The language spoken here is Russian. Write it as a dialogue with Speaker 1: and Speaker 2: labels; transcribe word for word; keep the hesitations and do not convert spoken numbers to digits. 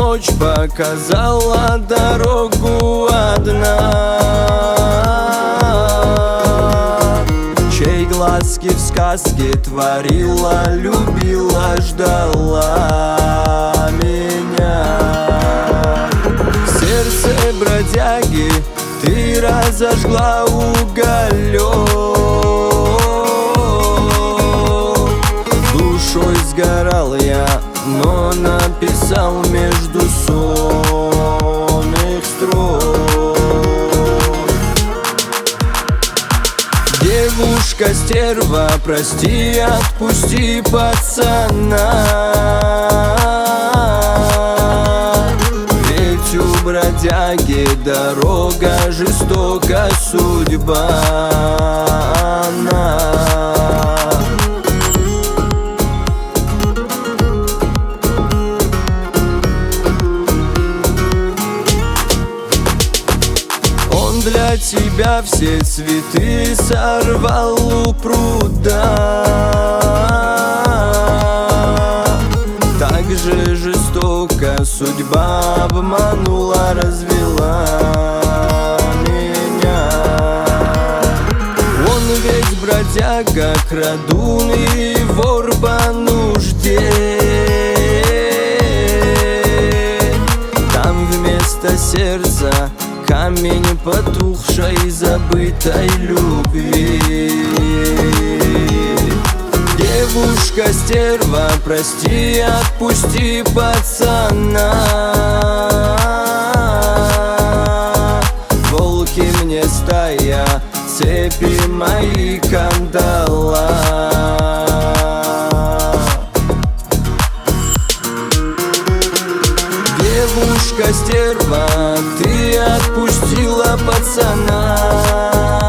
Speaker 1: ночь показала дорогу одна, чей глазки в сказке творила, любила, ждала меня. В сердце бродяги ты разожгла уголек, душой сгорал я, но написал между сонных строк. Девушка стерва, прости, отпусти пацана, ведь у бродяги дорога жестока, судьба она. Для тебя все цветы сорвал у пруда, так же жестоко судьба обманула, развела меня. Он ведь бродяга, крадун и вор по нужде, там вместо сердца камень потухшей забытой любви. Девушка стерва, прости, отпусти пацана, волки мне стая, цепи мои кандала. Девушка стерва, ты отпустила пацана.